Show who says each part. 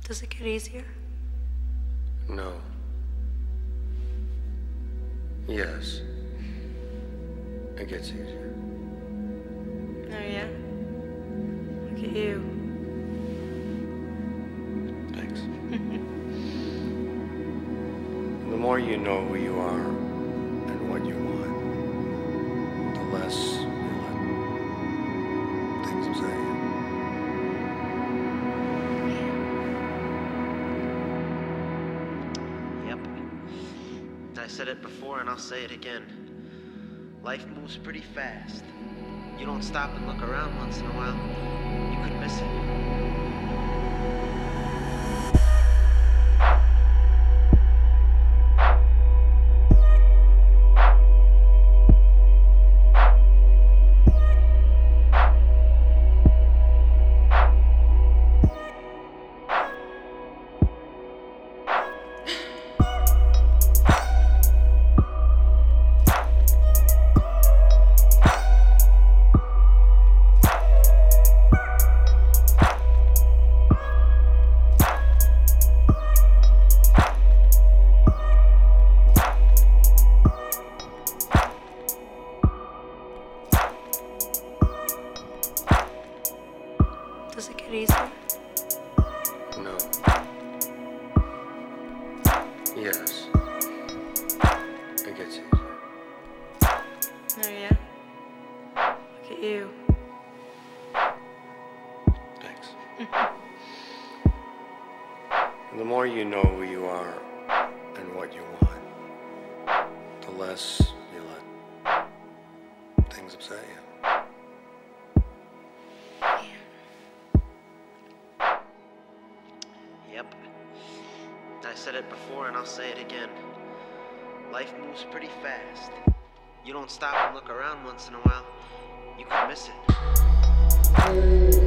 Speaker 1: Does it get easier?
Speaker 2: No. Yes. It gets easier.
Speaker 1: Oh, yeah? Look at you.
Speaker 2: Thanks. The more you know who you are and what you want, the less you let things upset you.
Speaker 3: Yep. I said it before and I'll say it again. Life moves pretty fast. You don't stop and look around once in a while, you could miss it.
Speaker 1: Does it get easier?
Speaker 2: No. Yes. It gets easier.
Speaker 1: Oh, yeah? Look at you.
Speaker 2: Thanks. The more you know who you are and what you want, the less you let things upset you.
Speaker 3: Yep. I said it before and I'll say it again. Life moves pretty fast. You don't stop and look around once in a while, you could miss it.